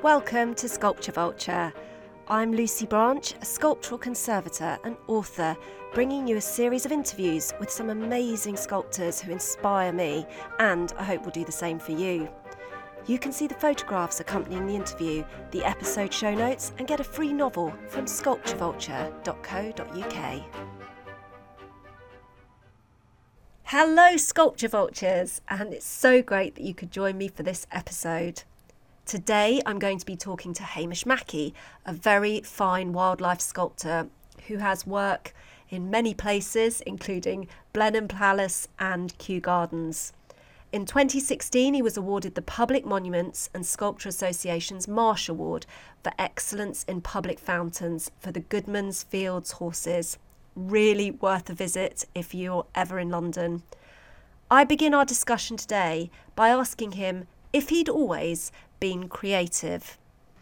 Welcome to Sculpture Vulture. I'm Lucy Branch, a sculptural conservator and author, bringing you a series of interviews with some amazing sculptors who inspire me, and I hope will do the same for you. You can see the photographs accompanying the interview, the episode show notes, and get a free novel from sculpturevulture.co.uk. Hello, Sculpture Vultures, and it's so great that you could join me for this episode. Today I'm going to be talking to Hamish Mackie, a very fine wildlife sculptor who has work in many places, including Blenheim Palace and Kew Gardens. In 2016, he was awarded the Public Monuments and Sculpture Association's Marsh Award for Excellence in Public Fountains for the Goodman's Fields horses. Really worth a visit if you're ever in London. I begin our discussion today by asking him if he'd always been creative.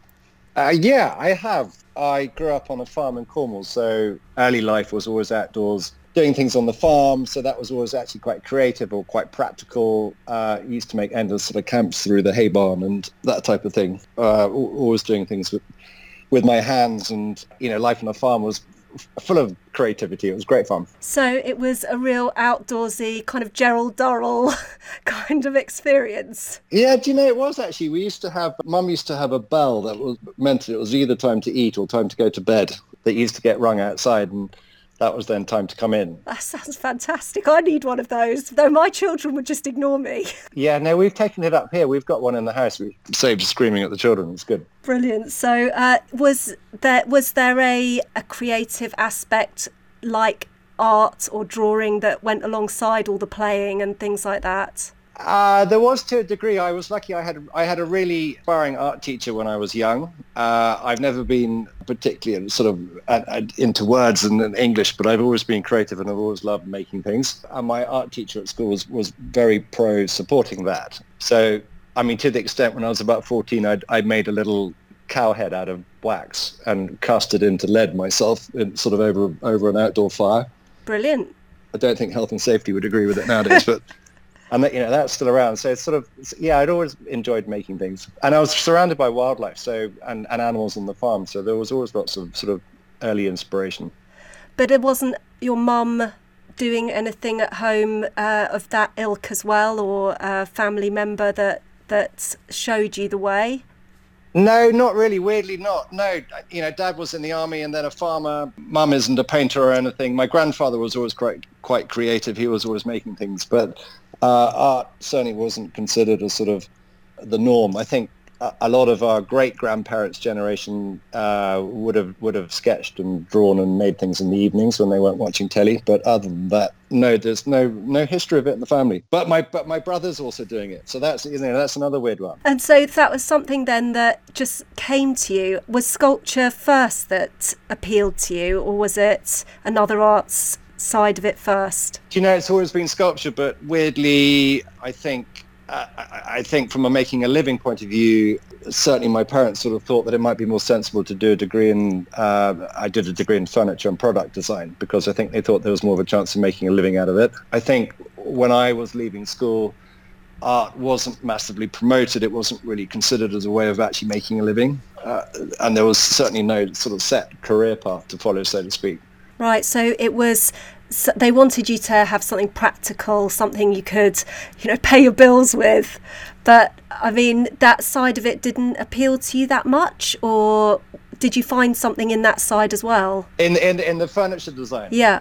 Yeah, I have. I grew up on a farm in Cornwall, so early life was always outdoors, doing things on the farm, so that was always actually quite creative or quite practical. Used to make endless sort of camps through the hay barn and that type of thing. Always doing things with my hands, and life on the farm was full of creativity. It was great fun. So it was a real outdoorsy kind of Gerald Durrell kind of experience. Yeah, it was actually. Mum used to have a bell that meant it was either time to eat or time to go to bed that used to get rung outside, and that was then time to come in. That sounds fantastic. I need one of those, though my children would just ignore me. Yeah, no, we've taken it up here. We've got one in the house. We saved screaming at the children. It's good. Brilliant. So was there a creative aspect like art or drawing that went alongside all the playing and things like that? There was, to a degree. I was lucky. I had a really inspiring art teacher when I was young. I've never been particularly sort of into words and English, but I've always been creative and I've always loved making things. And my art teacher at school was very pro supporting that. So, to the extent when I was about 14, I made a little cow head out of wax and cast it into lead myself, sort of over an outdoor fire. Brilliant. I don't think health and safety would agree with it nowadays, but. And that's still around. So it's sort of, I'd always enjoyed making things. And I was surrounded by wildlife, and animals on the farm. So there was always lots of sort of early inspiration. But it wasn't your mum doing anything at home of that ilk as well, or a family member that showed you the way? No, not really. Weirdly not. No, Dad was in the army and then a farmer. Mum isn't a painter or anything. My grandfather was always quite creative. He was always making things. But art certainly wasn't considered as sort of the norm. I think a lot of our great-grandparents' generation would have sketched and drawn and made things in the evenings when they weren't watching telly. But other than that, no, there's no history of it in the family. But my brother's also doing it, so that's another weird one. And so that was something then that just came to you. Was sculpture first that appealed to you, or was it another arts side of it first? It's always been sculpture, but weirdly, I think from a making a living point of view, certainly my parents sort of thought that it might be more sensible to do a degree in, I did a degree in furniture and product design, because I think they thought there was more of a chance of making a living out of it. I think when I was leaving school, art wasn't massively promoted. It wasn't really considered as a way of actually making a living. And there was certainly no sort of set career path to follow, so to speak. Right, so it was, they wanted you to have something practical, something you could, pay your bills with. But, that side of it didn't appeal to you that much? Or did you find something in that side as well? In the furniture design? Yeah.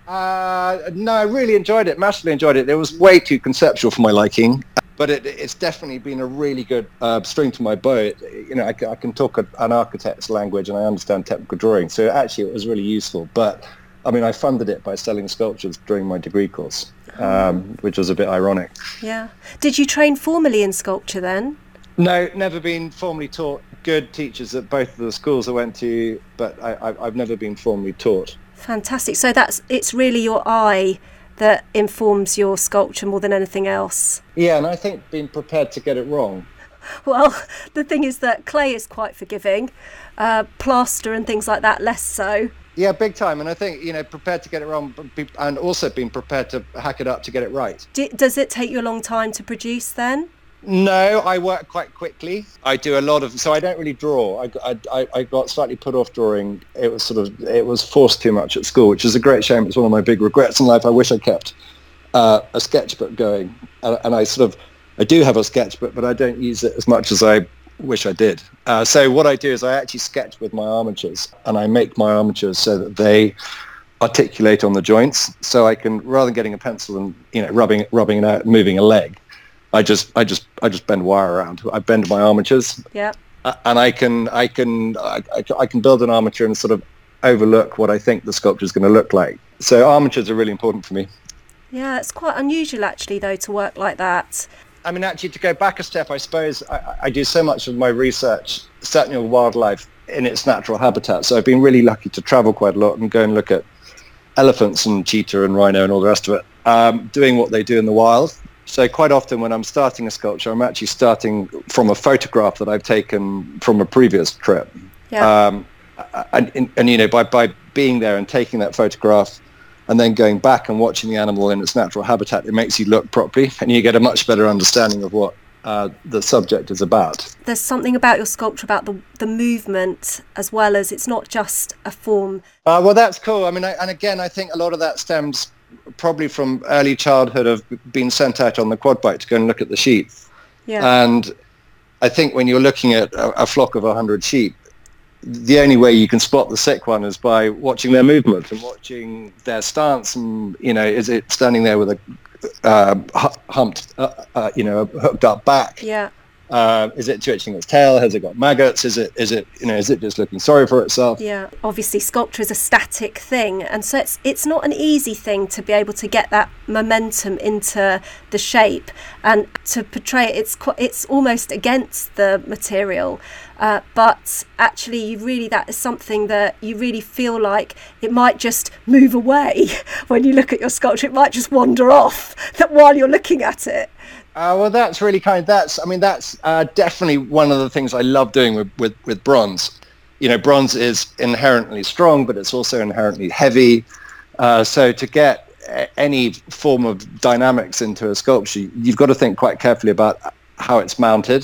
No, I really enjoyed it, massively enjoyed it. It was way too conceptual for my liking. But it's definitely been a really good string to my bow. I can talk an architect's language and I understand technical drawing. So actually it was really useful. But I funded it by selling sculptures during my degree course, which was a bit ironic. Yeah. Did you train formally in sculpture then? No, never been formally taught. Good teachers at both of the schools I went to, but I've never been formally taught. Fantastic. So it's really your eye that informs your sculpture more than anything else. Yeah, and I think being prepared to get it wrong. Well, the thing is that clay is quite forgiving, plaster and things like that less so. Yeah, big time. And I think, prepared to get it wrong, and also being prepared to hack it up to get it right. Does it take you a long time to produce then? No, I work quite quickly. I do a lot of, so I don't really draw. I got slightly put off drawing. It was forced too much at school, which is a great shame. It's one of my big regrets in life. I wish I kept a sketchbook going, and I do have a sketchbook, but I don't use it as much as I wish I did. So what I do is I actually sketch with my armatures, and I make my armatures so that they articulate on the joints. So I can, rather than getting a pencil and rubbing it out, and moving a leg, I just bend wire around. I bend my armatures. Yeah. And I can build an armature and sort of overlook what I think the sculpture is going to look like. So armatures are really important for me. Yeah, it's quite unusual actually, though, to work like that. I mean, actually, to go back a step, I suppose I do so much of my research, certainly on wildlife in its natural habitat. So I've been really lucky to travel quite a lot and go and look at elephants and cheetah and rhino and all the rest of it, doing what they do in the wild. So quite often when I'm starting a sculpture, I'm actually starting from a photograph that I've taken from a previous trip. Yeah. And by being there and taking that photograph and then going back and watching the animal in its natural habitat, it makes you look properly and you get a much better understanding of what the subject is about. There's something about your sculpture, about the movement, as well as it's not just a form. Well, that's cool. I mean, I think a lot of that stems probably from early childhood of being sent out on the quad bike to go and look at the sheep. Yeah. And I think when you're looking at a flock of 100 sheep, the only way you can spot the sick one is by watching their movement and watching their stance. And, is it standing there with a humped, hooked up back? Yeah. Is it twitching its tail? Has it got maggots? Is it just looking sorry for itself? Yeah. Obviously, sculpture is a static thing, and so it's not an easy thing to be able to get that momentum into the shape and to portray it. It's almost against the material, but actually, that is something that you really feel like it might just move away when you look at your sculpture. It might just wander off that while you're looking at it. Well, that's really kind. That's definitely one of the things I love doing with bronze. Bronze is inherently strong, but it's also inherently heavy. So to get any form of dynamics into a sculpture, you've got to think quite carefully about how it's mounted,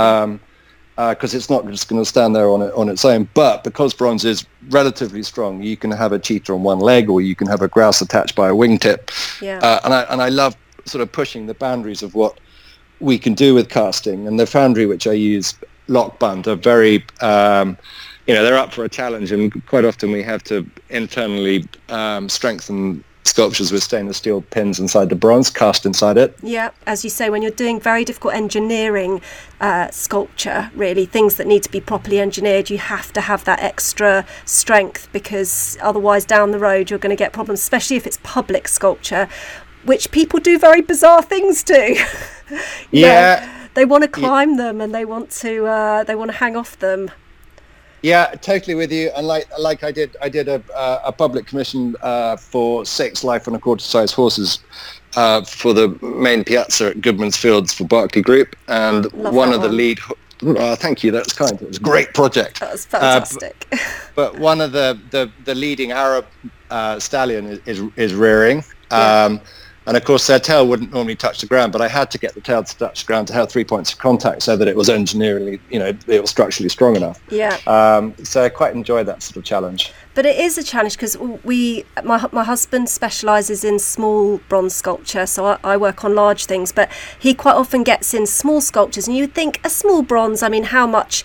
because it's not just going to stand there on its own. But because bronze is relatively strong, you can have a cheetah on one leg, or you can have a grouse attached by a wingtip. Yeah. And I love sort of pushing the boundaries of what we can do with casting. And the foundry which I use, Lockbund, are very they're up for a challenge, and quite often we have to internally strengthen sculptures with stainless steel pins inside the bronze, cast inside it. Yeah, as you say, when you're doing very difficult engineering sculpture, really, things that need to be properly engineered, you have to have that extra strength, because otherwise down the road you're going to get problems, especially if it's public sculpture, which people do very bizarre things to. Yeah. They want to climb them, and they want to hang off them. Yeah, totally with you. And like I did a public commission for 6 life and a quarter size horses for the main piazza at Goodman's Fields for Barclay Group, and one of the lead. Thank you, that's kind. It was a great project. That was fantastic. But one of the leading Arab stallion is rearing. Yeah. And of course their tail wouldn't normally touch the ground, but I had to get the tail to touch the ground to have 3 points of contact so that it was engineeringly, it was structurally strong enough. Yeah. So I quite enjoy that sort of challenge. But it is a challenge, because my husband specialises in small bronze sculpture, so I work on large things, but he quite often gets in small sculptures, and you would think a small bronze, I mean, how much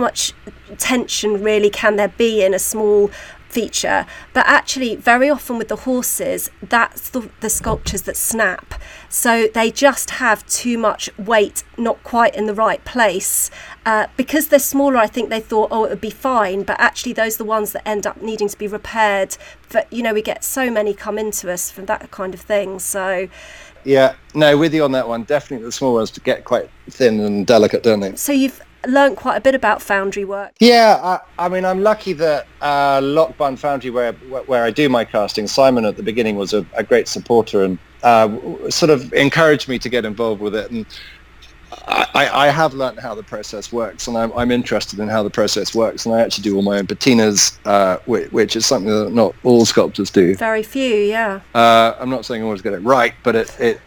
tension really can there be in a small feature? But actually very often with the horses, that's the sculptures that snap, so they just have too much weight, not quite in the right place, because they're smaller. I think they thought, it would be fine, but actually those are the ones that end up needing to be repaired. But we get so many come into us from that kind of thing. So yeah, no, with you on that one. Definitely the small ones to get quite thin and delicate, don't they? So you've learned quite a bit about foundry work. Yeah, I mean, I'm lucky that Lockbund Foundry, where I do my casting, Simon at the beginning was a great supporter and sort of encouraged me to get involved with it. And I have learned how the process works, and I'm interested in how the process works, and I actually do all my own patinas, which is something that not all sculptors do. Very few, yeah. I'm not saying I always get it right, but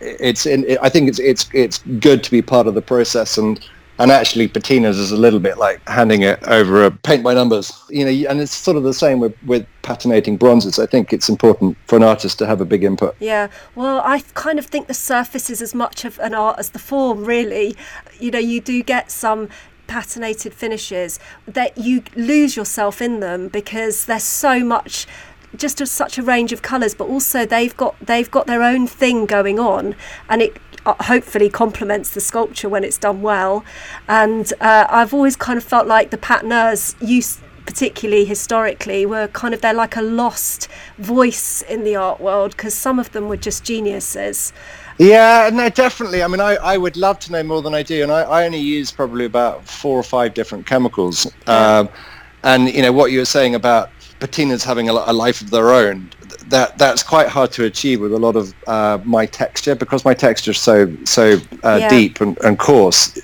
I think it's good to be part of the process, and actually patinas is a little bit like handing it over a paint by numbers, and it's sort of the same with patinating bronzes. I think it's important for an artist to have a big input. Yeah, well, I kind of think the surface is as much of an art as the form, really. You do get some patinated finishes that you lose yourself in them because there's so much, just such a range of colours, but also they've got their own thing going on, and it hopefully complements the sculpture when it's done well. And I've always kind of felt like the patineurs particularly historically, they're like a lost voice in the art world, because some of them were just geniuses. Yeah, no, definitely. I mean, I would love to know more than I do, and I only use probably about 4 or 5 different chemicals. Yeah. And what you were saying about patinas having a life of their own, that's quite hard to achieve with a lot of my texture, because my texture is so deep and coarse.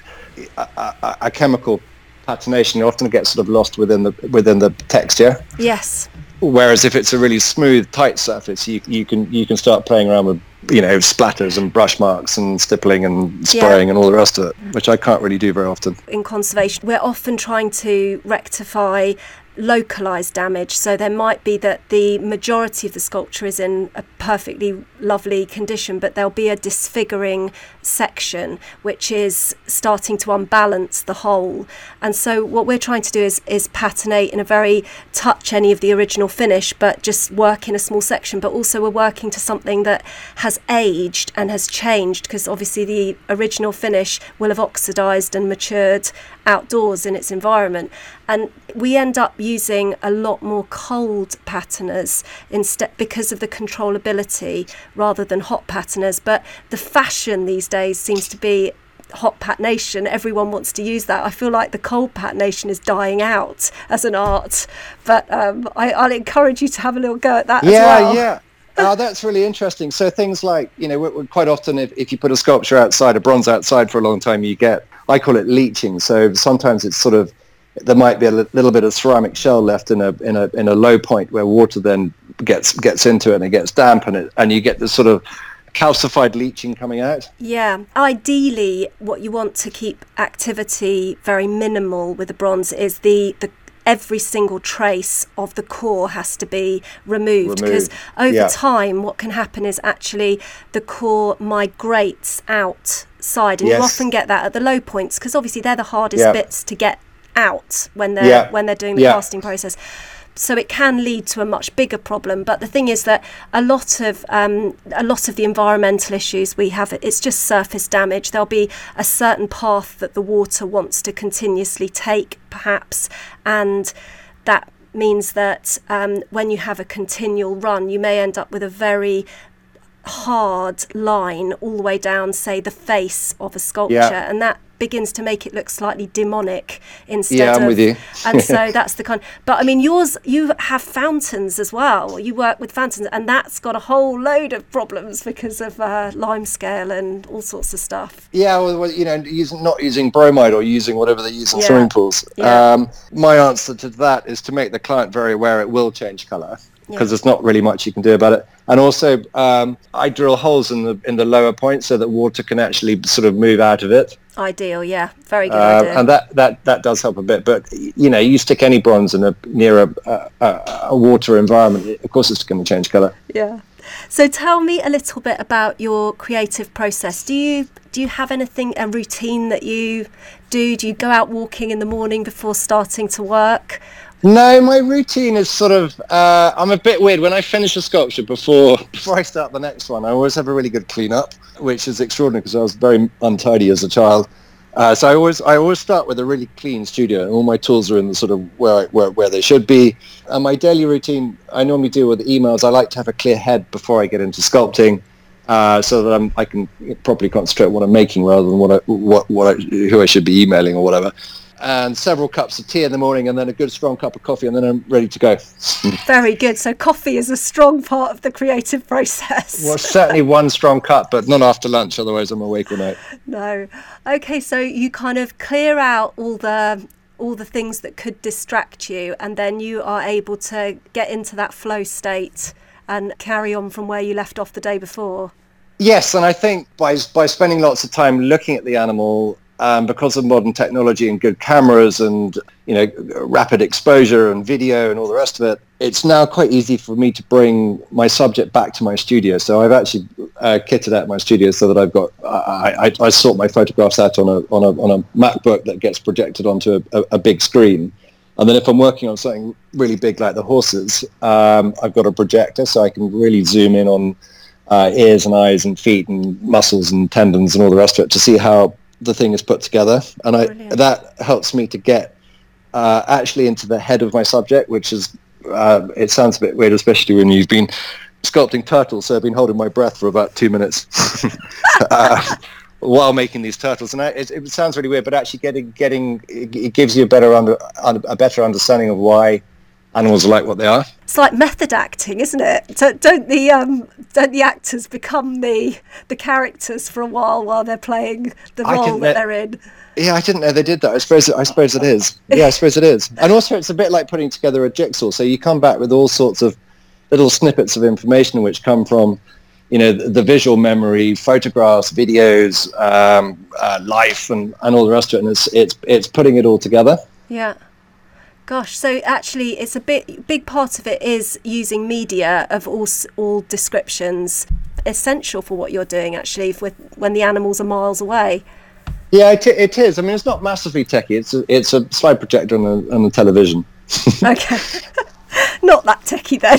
A chemical patination, you often get sort of lost within the texture. Yes. Whereas if it's a really smooth, tight surface, you can start playing around with splatters and brush marks and stippling and spraying and all the rest of it, which I can't really do very often. In conservation, we're often trying to rectify localized damage, so there might be that the majority of the sculpture is in a perfectly lovely condition, but there'll be a disfiguring section which is starting to unbalance the whole. And so what we're trying to do is patinate in a very touch any of the original finish, but just work in a small section. But also we're working to something that has aged and has changed, because obviously the original finish will have oxidized and matured outdoors in its environment, and we end up using a lot more cold patinas instead, because of the controllability, rather than hot patinas. But the fashion these days seems to be hot patination. Everyone wants to use that. I feel like the cold patination is dying out as an art, but I'll encourage you to have a little go at that as well. Yeah. Oh, that's really interesting. So things like, quite often if you put a sculpture outside, a bronze outside for a long time, you get, I call it leaching. So sometimes it's sort of, there might be a little bit of ceramic shell left in a low point where water then gets into it and it gets damp, and you get this sort of calcified leaching coming out. Yeah, ideally what you want to keep activity very minimal with the bronze is the every single trace of the core has to be removed, because over time what can happen is actually the core migrates outside, and you often get that at the low points, because obviously they're the hardest bits to get out when they're doing the casting process. So it can lead to a much bigger problem. But the thing is that a lot of the environmental issues we have, it's just surface damage. There'll be a certain path that the water wants to continuously take, perhaps, and that means that when you have a continual run, you may end up with a very hard line all the way down, say, the face of a sculpture, and that begins to make it look slightly demonic instead I'm with you. And so that's the kind. But I mean, you have fountains as well. You work with fountains, and that's got a whole load of problems because of lime scale and all sorts of stuff. Yeah, well, not using bromide or using whatever they use in swimming pools. Yeah. My answer to that is to make the client very aware it will change colour, because there's not really much you can do about it. And also, I drill holes in the lower point so that water can actually sort of move out of it. Ideal, yeah, very good idea. And that does help a bit. But you stick any bronze near a water environment, of course it's going to change colour. Yeah. So tell me a little bit about your creative process. Do you have a routine that you do? Do you go out walking in the morning before starting to work? No, my routine is sort of, I'm a bit weird. When I finish a sculpture, before I start the next one, I always have a really good clean up, which is extraordinary because I was very untidy as a child. So I always start with a really clean studio, and all my tools are in the sort of where they should be. And my daily routine, I normally deal with emails. I like to have a clear head before I get into sculpting. so that I can properly concentrate on what I'm making rather than who I should be emailing or whatever. And several cups of tea in the morning, and then a good strong cup of coffee, and then I'm ready to go. Very good. So coffee is a strong part of the creative process. Well, certainly one strong cup, but not after lunch, otherwise I'm awake all night. No. Okay, so you kind of clear out all the things that could distract you, and then you are able to get into that flow state and carry on from where you left off the day before. Yes, and I think by spending lots of time looking at the animal, because of modern technology and good cameras and rapid exposure and video and all the rest of it, it's now quite easy for me to bring my subject back to my studio. So I've actually kitted out my studio so that I've got I sort my photographs out on a MacBook that gets projected onto a big screen. And then if I'm working on something really big like the horses, I've got a projector so I can really zoom in on ears and eyes and feet and muscles and tendons and all the rest of it to see how the thing is put together. And that helps me to get actually into the head of my subject, which is, it sounds a bit weird, especially when you've been sculpting turtles. So I've been holding my breath for about 2 minutes while making these turtles. And it sounds really weird, but actually it gives you a better understanding of why animals are like what they are. It's like method acting, isn't it? So don't the actors become the characters for a while they're playing the role that they're in? Yeah, I didn't know they did that. I suppose it is. Yeah, I suppose it is. And also it's a bit like putting together a jigsaw. So you come back with all sorts of little snippets of information which come from, the visual memory, photographs, videos, life and all the rest of it. And it's putting it all together. Yeah. Gosh, so actually it's a big part of it is using media of all descriptions, essential for what you're doing actually when the animals are miles away. Yeah, it is. I mean, it's not massively techy. It's a slide projector on the television. Okay, not that techy then.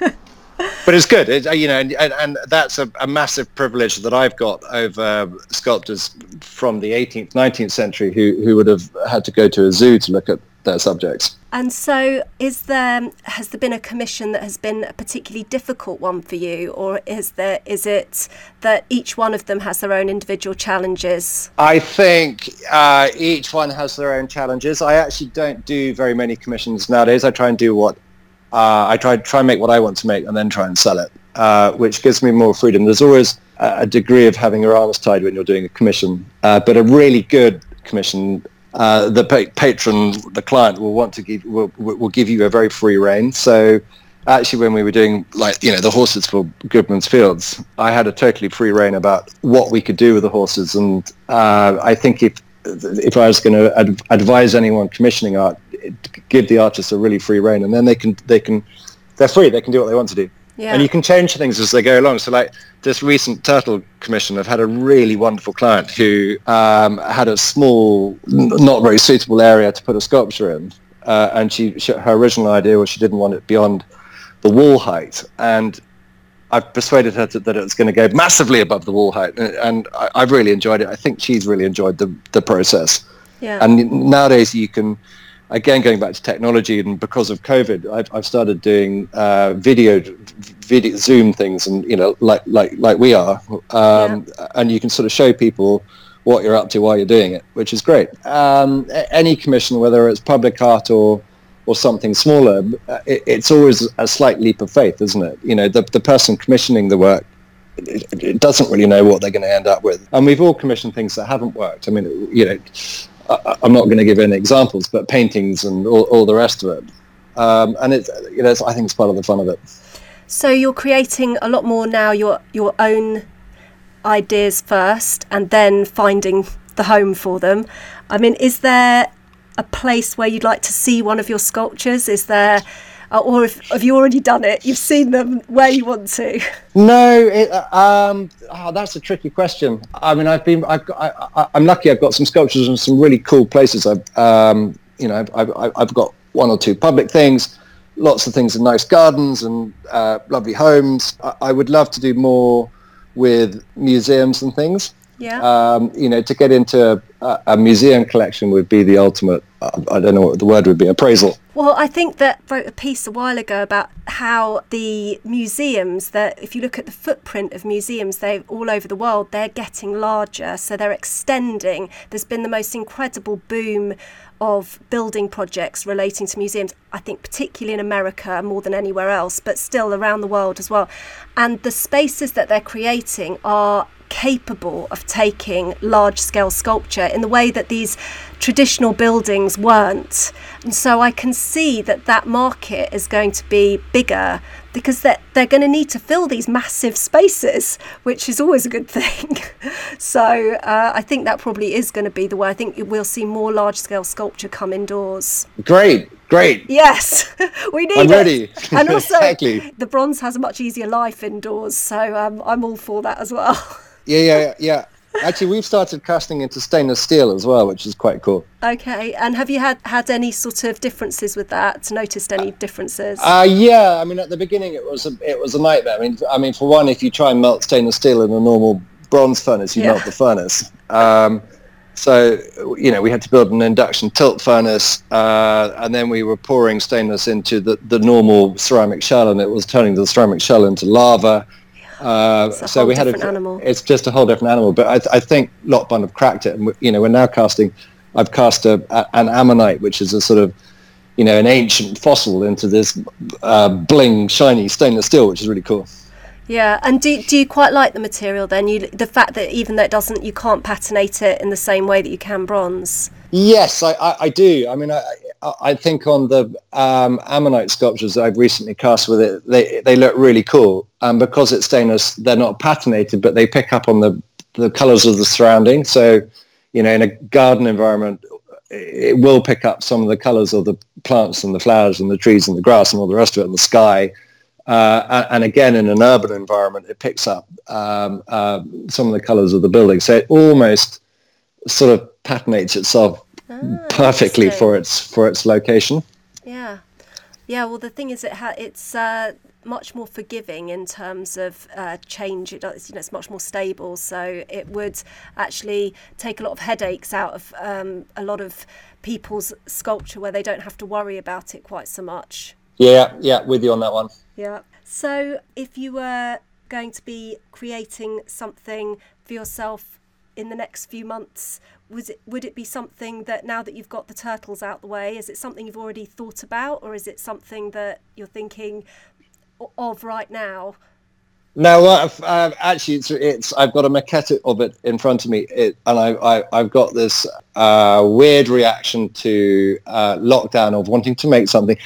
But it's good, and that's a massive privilege that I've got over sculptors from the 18th, 19th century who would have had to go to a zoo to look at their subjects. And so has there been a commission that has been a particularly difficult one for you, or is it that each one of them has their own individual challenges? I think each one has their own challenges. I actually don't do very many commissions nowadays. I try and do what I try and make what I want to make and then try and sell it, which gives me more freedom. There's always a degree of having your arms tied when you're doing a commission, but a really good commission, the patron, the client will give you a very free rein. So actually when we were doing the horses for Goodman's Fields, I had a totally free rein about what we could do with the horses. And I think if I was going to advise anyone commissioning art, give the artists a really free rein, and then they're free, they can do what they want to do. Yeah. And you can change things as they go along. So like this recent turtle commission, I've had a really wonderful client who had a small, not very suitable area to put a sculpture in. And her original idea was she didn't want it beyond the wall height. And I've persuaded her that it was going to go massively above the wall height. And I've really enjoyed it. I think she's really enjoyed the process. Yeah. And nowadays you can, again, going back to technology, and because of COVID, I've started doing video Zoom things, and like we are, and you can sort of show people what you're up to while you're doing it, which is great. Any commission, whether it's public art or something smaller, it's always a slight leap of faith, isn't it? The person commissioning the work, it doesn't really know what they're going to end up with. And we've all commissioned things that haven't worked. I mean, I'm not going to give any examples, but paintings and all the rest of it. And it's, I think it's part of the fun of it. So you're creating a lot more now, your own ideas first, and then finding the home for them. I mean, is there a place where you'd like to see one of your sculptures? Is there, or have you already done it? You've seen them where you want to? No, that's a tricky question. I mean, I'm lucky. I've got some sculptures in some really cool places. I've got one or two public things, lots of things in nice gardens and lovely homes. I would love to do more with museums and things. Yeah. To get into a museum collection would be the ultimate, I don't know what the word would be, appraisal. Well, I think that wrote a piece a while ago about how the museums, that if you look at the footprint of museums, they all over the world, they're getting larger, so they're extending. There's been the most incredible boom of building projects relating to museums, I think particularly in America more than anywhere else, but still around the world as well. And the spaces that they're creating are capable of taking large-scale sculpture in the way that these traditional buildings weren't. And so I can see that market is going to be bigger, because they're going to need to fill these massive spaces, which is always a good thing. So I think that probably is going to be the way. I think we'll see more large-scale sculpture come indoors. Great. Yes, we need I'm ready. it. And also, Exactly. The bronze has a much easier life indoors, so I'm all for that as well. Yeah. Actually, we've started casting into stainless steel as well, which is quite cool. Okay, and have you had any sort of differences with that? Noticed any differences? Yeah. I mean, at the beginning, it was a nightmare. I mean, for one, if you try and melt stainless steel in a normal bronze furnace, you melt the furnace. So, we had to build an induction tilt furnace, and then we were pouring stainless into the normal ceramic shell, and it was turning the ceramic shell into lava. So we had animal. It's just a whole different animal. But I think Lockbond have cracked it, and we're now casting. I've cast an ammonite, which is a sort of, an ancient fossil, into this bling, shiny stainless steel, which is really cool. Yeah, and do you quite like the material then? The fact that even though you can't patinate it in the same way that you can bronze. Yes, I do. I mean, I think on the ammonite sculptures I've recently cast with it, they look really cool. Because it's stainless, they're not patinated, but they pick up on the colours of the surrounding. So, in a garden environment, it will pick up some of the colours of the plants and the flowers and the trees and the grass and all the rest of it, and the sky. And again, in an urban environment, it picks up some of the colours of the building. So it almost sort of patinates itself perfectly for its location. Yeah. Well, the thing is, it's much more forgiving in terms of change. It's much more stable, so it would actually take a lot of headaches out of a lot of people's sculpture, where they don't have to worry about it quite so much. Yeah, with you on that one. Yeah. So if you were going to be creating something for yourself in the next few months, would it be something that, now that you've got the turtles out the way, is it something you've already thought about, or is it something that you're thinking of right now? No, actually, it's. I've got a maquette of it in front of me, and I've got this weird reaction to lockdown of wanting to make something.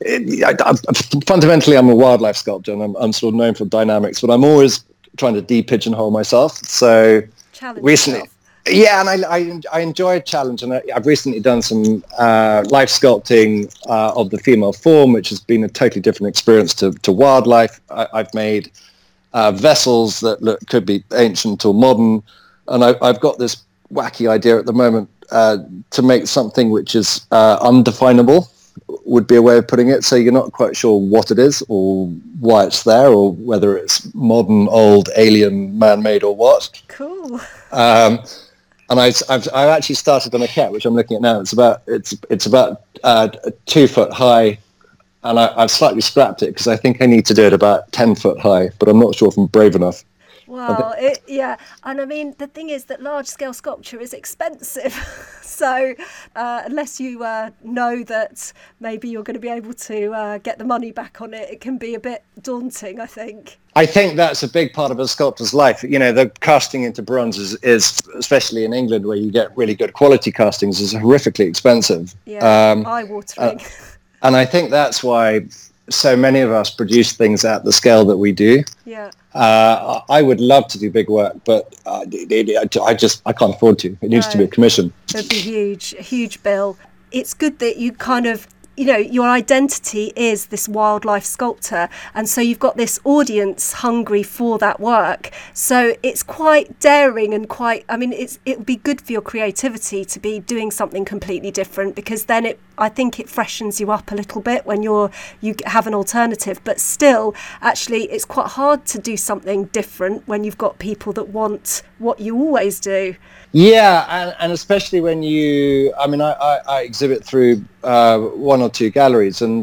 Fundamentally, I'm a wildlife sculptor, and I'm sort of known for dynamics, but I'm always trying to de-pigeonhole myself. So Challenge recently, yourself. yeah, and I enjoy a challenge, and I've recently done some life sculpting of the female form, which has been a totally different experience to wildlife. I've made vessels that could be ancient or modern, and I've got this wacky idea at the moment to make something which is undefinable, would be a way of putting it. So you're not quite sure what it is or why it's there, or whether it's modern, old, alien, man-made, or what. Cool. And I've actually started on a maquette, which I'm looking at now. It's about 2 foot high, and I've slightly scrapped it because I think I need to do it about 10 foot high, but I'm not sure if I'm brave enough. Well, and I mean, the thing is that large-scale sculpture is expensive. So unless you know that maybe you're going to be able to get the money back on it, it can be a bit daunting, I think. I think that's a big part of a sculptor's life. The casting into bronze is, especially in England, where you get really good quality castings, is horrifically expensive. Yeah, eye-watering. And I think that's why so many of us produce things at the scale that we do. Yeah. I would love to do big work, but I can't afford to. It needs to be a commission. It'd be a huge bill. It's good that you kind of, your identity is this wildlife sculptor, and so you've got this audience hungry for that work. So it's quite daring and it would be good for your creativity to be doing something completely different, because then I think it freshens you up a little bit when you have an alternative. But still, actually, it's quite hard to do something different when you've got people that want what you always do. Yeah, and especially when I exhibit through one or two galleries, and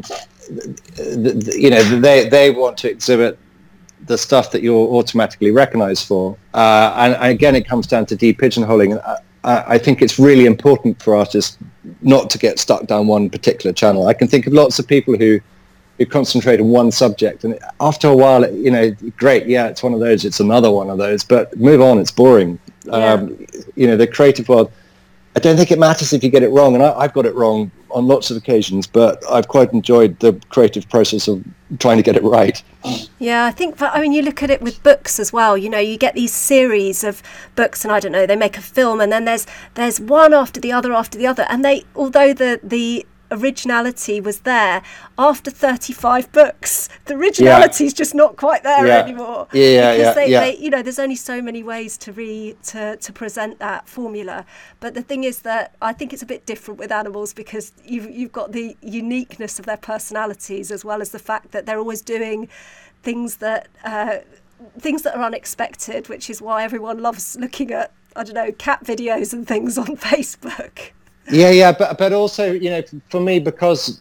they want to exhibit the stuff that you're automatically recognized for. And again, it comes down to de-pigeonholing. I think it's really important for artists not to get stuck down one particular channel. I can think of lots of people who concentrate on one subject, and after a while, great, yeah, it's one of those, it's another one of those, but move on, it's boring. Yeah. The creative world, I don't think it matters if you get it wrong, and I've got it wrong on lots of occasions, but I've quite enjoyed the creative process of trying to get it right. Yeah, I think you look at it with books as well. You get these series of books, and I don't know, they make a film, and then there's one after the other, and although the originality was there, after 35 books, the originality is just not quite there anymore. Because there's only so many ways to present that formula. But the thing is that I think it's a bit different with animals, because you've got the uniqueness of their personalities, as well as the fact that they're always doing things that are unexpected, which is why everyone loves looking at, I don't know, cat videos and things on Facebook. But also, for me, because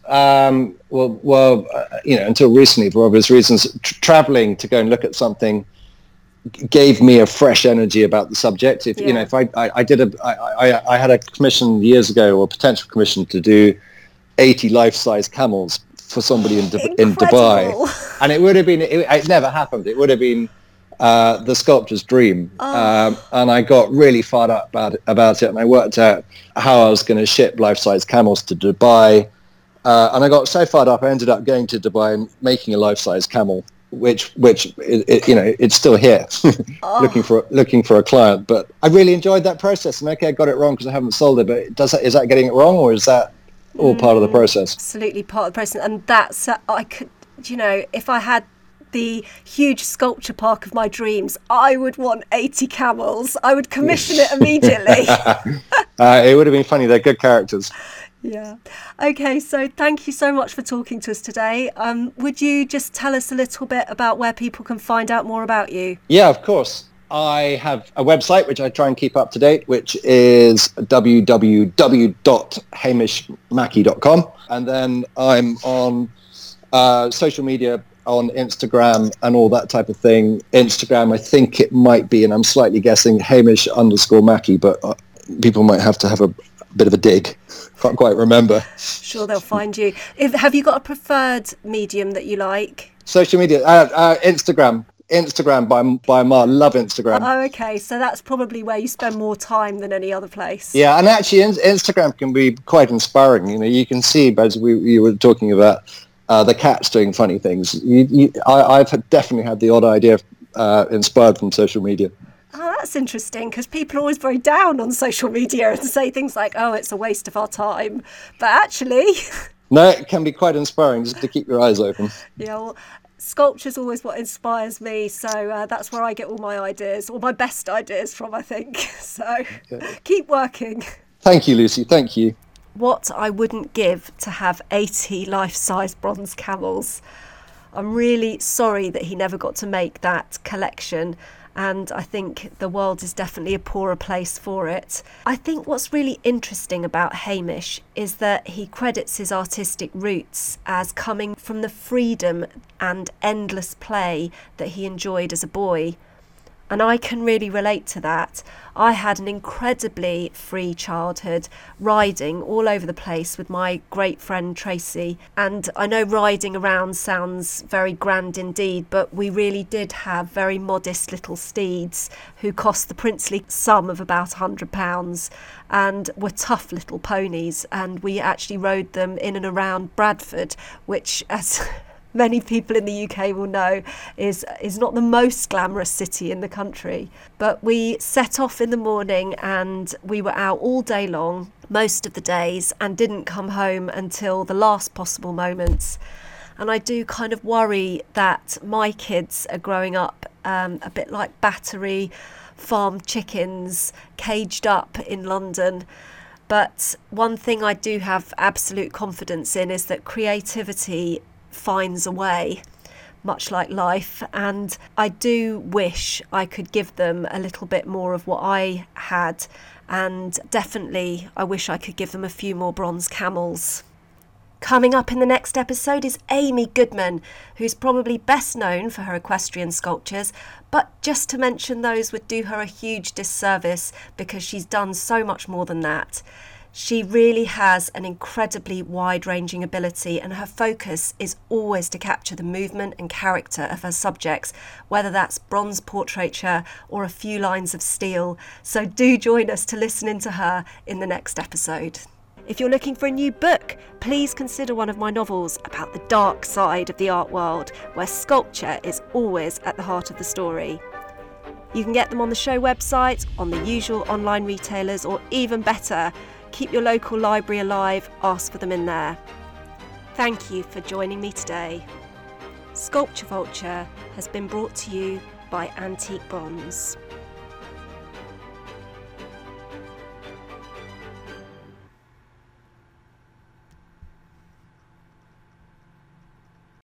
until recently, for obvious reasons, traveling to go and look at something gave me a fresh energy about the subject. If I had a commission years ago, or a potential commission, to do 80 life-size camels for somebody in Dubai, and it would have been, it never happened. It would have been the sculptor's dream. And I got really fired up about it, and I worked out how I was going to ship life-size camels to Dubai, and I got so fired up I ended up going to Dubai and making a life-size camel, which it's still here. looking for a client. But I really enjoyed that process, and I got it wrong because I haven't sold it, but is that getting it wrong, or is that all part of the process? Absolutely part of the process. And that's I could, if I had the huge sculpture park of my dreams, I would want 80 camels. I would commission it immediately. It would have been funny. They're good characters. Yeah. Okay, so thank you so much for talking to us today. Would you just tell us a little bit about where people can find out more about you? Yeah, of course. I have a website which I try and keep up to date, which is www.hamishmackey.com. And then I'm on social media, on Instagram and all that type of thing. Instagram, I think it might be, and I'm slightly guessing, Hamish_Mackey, but people might have to have a bit of a dig. Can't quite remember. Sure, they'll find you. Have you got a preferred medium that you like? Social media, Instagram by Mar. Love Instagram. Oh, okay. So that's probably where you spend more time than any other place. Yeah, and actually Instagram can be quite inspiring. You can see, as you were talking about, the cats doing funny things. I've definitely had the odd idea inspired from social media. Oh, that's interesting, because people are always very down on social media and say things like, oh, it's a waste of our time. But actually... No, it can be quite inspiring, just to keep your eyes open. Yeah, well, sculpture's always what inspires me, so that's where I get all my ideas, all my best ideas from, I think. So keep working. Thank you, Lucy. Thank you. What I wouldn't give to have 80 life-size bronze camels. I'm really sorry that he never got to make that collection, and I think the world is definitely a poorer place for it. I think what's really interesting about Hamish is that he credits his artistic roots as coming from the freedom and endless play that he enjoyed as a boy. And I can really relate to that. I had an incredibly free childhood, riding all over the place with my great friend Tracy. And I know riding around sounds very grand indeed, but we really did have very modest little steeds who cost the princely sum of about £100 and were tough little ponies. And we actually rode them in and around Bradford, which, as many people in the UK will know, is not the most glamorous city in the country. But we set off in the morning and we were out all day long, most of the days, and didn't come home until the last possible moments. And I do kind of worry that my kids are growing up a bit like Battery farm chickens, caged up in London. But one thing I do have absolute confidence in is that creativity finds a way. much like life, and I do wish I could give them a little bit more of what I had, and definitely I wish I could give them a few more bronze camels. Coming up in the next episode is Amy Goodman, who's probably best known for her equestrian sculptures, but just to mention those would do her a huge disservice because she's done so much more than that. She really has an incredibly wide-ranging ability, and her focus is always to capture the movement and character of her subjects, whether that's bronze portraiture or a few lines of steel. So do join us to listen into her in the next episode. If you're looking for a new book, please consider one of my novels about the dark side of the art world, where sculpture is always at the heart of the story. You can get them on the show website, on the usual online retailers, or even better, keep your local library alive, ask for them in there. Thank you for joining me today. Sculpture Vulture has been brought to you by Antique Bronze.